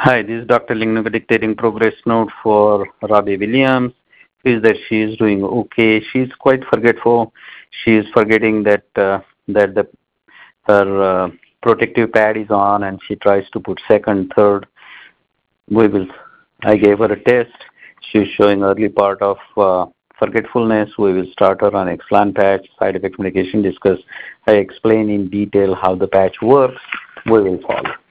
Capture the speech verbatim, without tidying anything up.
Hi, this is Doctor Lingnuka dictating progress note for Robbie Williams. Is that she is doing okay. She's quite forgetful. She is forgetting that uh, that the her uh, protective pad is on, and she tries to put second, third. We will. I gave her a test. She's showing early part of uh, forgetfulness. We will start her on Exlan patch, side effect medication discuss. I explain in detail how the patch works. We will follow.